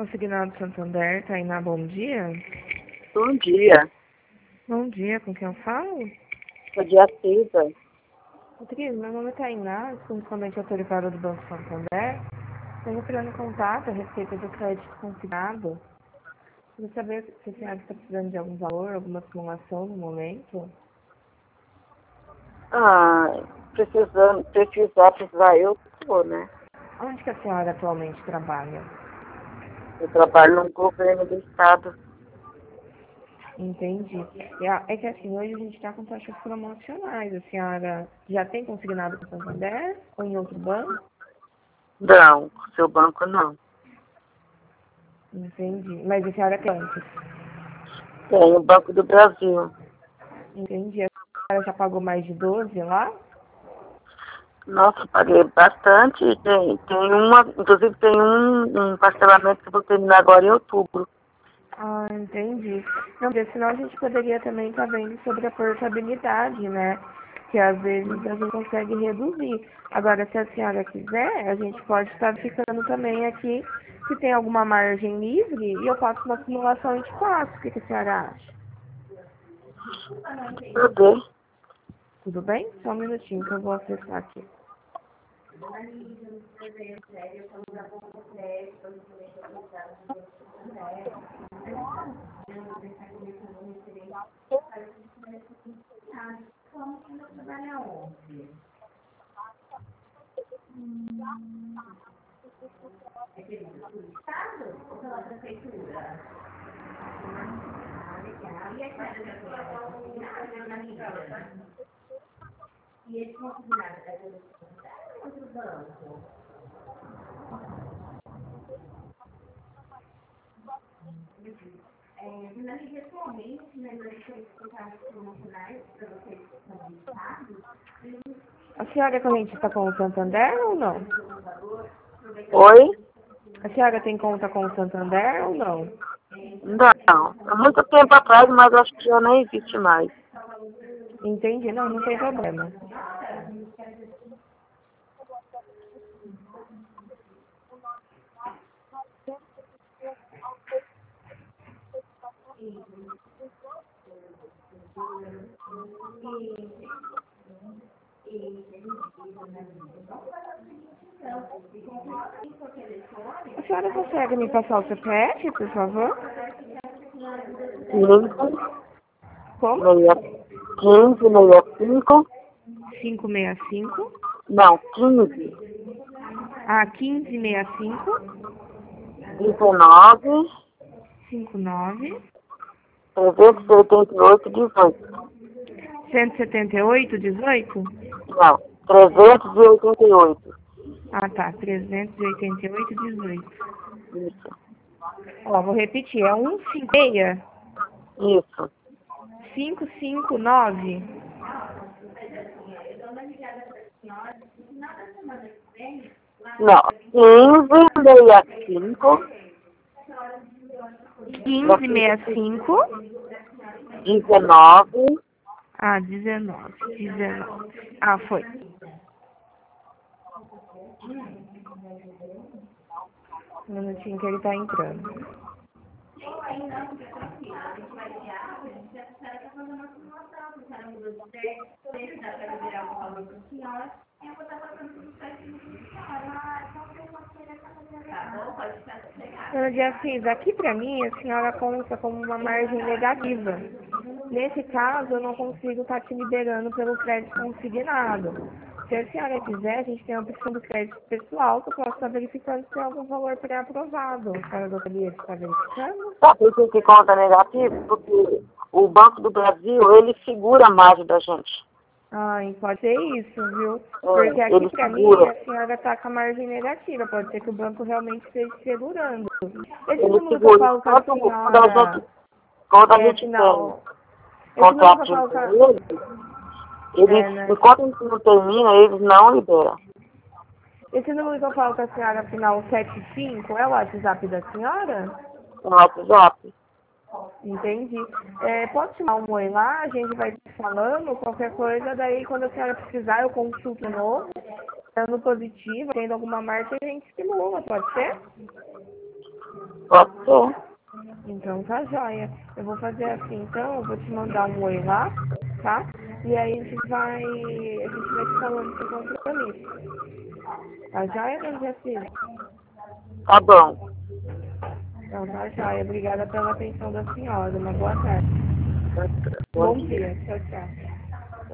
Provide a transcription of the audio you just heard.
Consignado Santander, Tainá, bom dia. Bom dia. Bom dia, com quem eu falo? Sou de Cisa. Rodrigo, meu nome é Tainá, sou correspondente autorizada do Banco Santander. Tenho entrando em contato a respeito do crédito consignado. Queria saber se a senhora está precisando de algum valor, alguma simulação no momento. Precisar eu tô, né? Onde que a senhora atualmente trabalha? Eu trabalho no governo do estado. Entendi. É que assim, hoje a gente está com taxas promocionais. A senhora já tem consignado com o Santander ou em outro banco? Não, seu banco não. Entendi. Mas a senhora tem antes? Tem o Banco do Brasil. Entendi. A senhora já pagou mais de 12 lá? Nossa, paguei bastante. Inclusive tem um parcelamento que eu vou terminar agora em outubro. Ah, entendi. Não, porque senão a gente poderia também estar vendo sobre a portabilidade, né? Que às vezes a gente consegue reduzir. Agora, se a senhora quiser, a gente pode estar ficando também aqui se tem alguma margem livre e eu faço uma simulação e te passo. O que a senhora acha? Tudo bem? Tudo bem? Só um minutinho que eu vou acessar aqui. A senhora é correntista com o Santander ou não? Oi? A senhora tem conta com o Santander ou não? Não. Há muito tempo atrás, mas acho que já nem existe mais. Entendi, não, não tem problema. A senhora consegue me passar o CPF, por favor? 15, Como? 65. 565. Não, 15, Ah, 1565 19, 59 388, 18. 178 18. Não, 388. Ah, tá. 388 18. Isso, Ó, vou repetir. É 156 isso. 559. Não, 15, 1565. 19. Ah, 19. 19. Ah, foi. Um minutinho que ele tá entrando. Dona Dias, aqui pra mim a senhora conta como uma margem negativa. Nesse caso, eu não consigo estar te liberando pelo crédito consignado. Se a senhora quiser, a gente tem a opção do crédito pessoal, que eu posso estar verificando se tem algum valor pré-aprovado. A senhora gostaria de estar verificando? Sabe por que conta negativo? Porque o Banco do Brasil, ele segura a margem da gente. Ai, pode ser isso, viu? Porque aqui Ele pra mim segura. a senhora tá com a margem negativa. Pode ser que o banco realmente esteja segurando. Esse Ele número que eu segura. falo com a senhora Quando a é gente tem final. Esse número que eu contrato falo com a. com eles, Né? enquanto a gente não termina, eles não liberam. Esse número que eu falo com a senhora final 75 é o WhatsApp da senhora? No WhatsApp. Entendi. É, pode chamar um oi lá, a gente vai falando, qualquer coisa, daí quando a senhora precisar eu consulto de novo, dando positivo, tendo alguma marca, a gente simula, pode ser? Posso? Então tá joia. Eu vou fazer assim, então, eu vou te mandar um oi lá, tá? E aí a gente vai te falando sem compromisso. Tá joia, dona Jacira? Tá bom. Então tá joia. Obrigada pela atenção da senhora. Uma boa tarde. Bom Bom dia. dia. Tchau, tchau.